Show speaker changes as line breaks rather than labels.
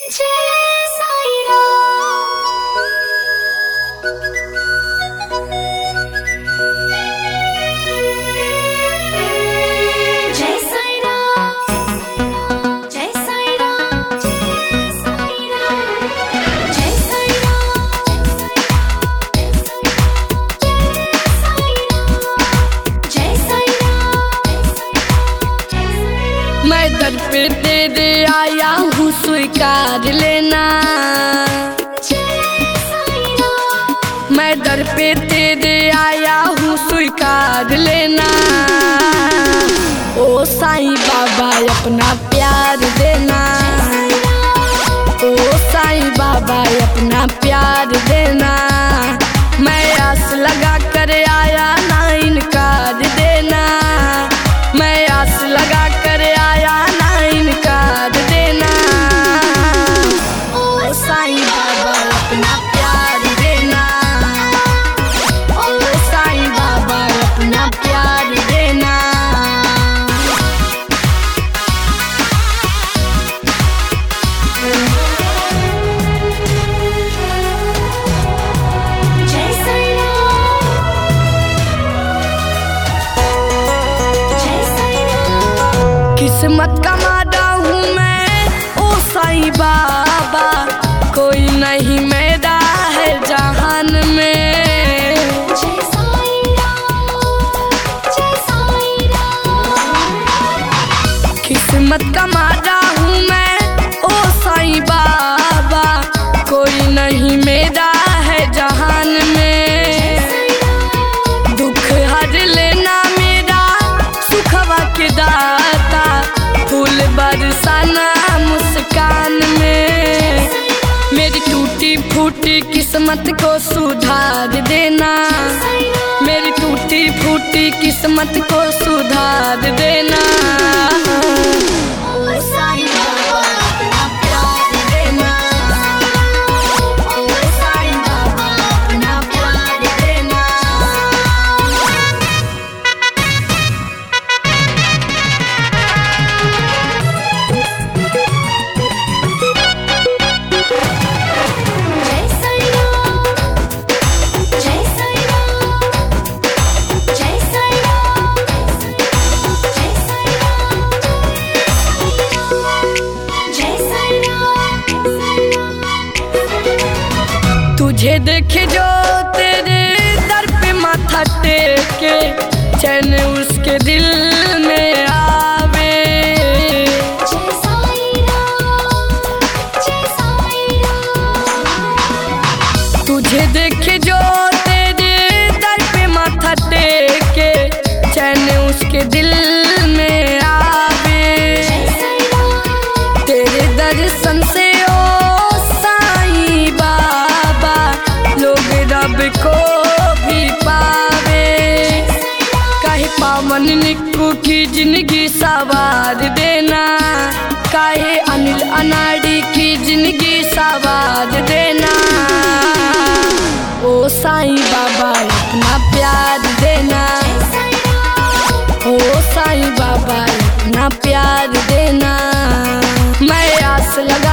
जय साईं राम। जय साईं राम। जय साईं राम। जय साईं राम। जय साईं राम। जय साईं राम।
मैं दर पे तेरे आया हूँ, स्वीकार लेना। मैं दर पे तेरे आया हूँ, स्वीकार लेना। ओ साईं बाबा अपना प्यार देना। ओ साईं बाबा अपना प्यार देना। मैं आस लगा कर आया, ना इनकार देना। मैं आस लगा कर आया, ना इनकार देना। ओ साईं बाबा अपना प्यार देना। ओ साईं बाबा अपना प्यार देना।
जय साईं राम। जय साईं राम।
किस्मत का मादा हूँ मैं, ओ साईं बाबा। कोई नहीं मेरा है जहान में।
जय साईं राम। जय साईं राम।
किस्मत का मादा हूँ मैं, ओ साईं बाबा। कोई नहीं मेरा है जहान में। दुख हर लेना मेरा, सुखवा के दाता। फूल बरसाना मुस्कान में। मेरी टूटी फूटी किस्मत को सुधार देना। मेरी टूटी फूटी किस्मत को सुधार देना। ओ साईं बाबा अपना प्यार देना। ओ साईं बाबा अपना प्यार देना।
जय साईं राम। जय साईं राम। जय साईं राम। जय साईं राम। जय साईं राम।
तुझे देखे जो तेरे दर पे माथा टेके, चैन उसके दिल में आवे।
जय साईं राम। जय साईं राम।
तुझे देखे जो तेरे दर पे माथा टेके, चैन उसके दिल में आवे। तेरे दर्शन से ओ साईं बाबा, लोग रब को भी पावे। काहे पावन निक्कू की जिंदगी सवार देना। काहे अनिल अनाड़ी की जिंदगी सवार देना। ओ साईं बाबा अपना प्यार देना। ओ साईं बाबा अपना प्यार देना। मैं आस लगा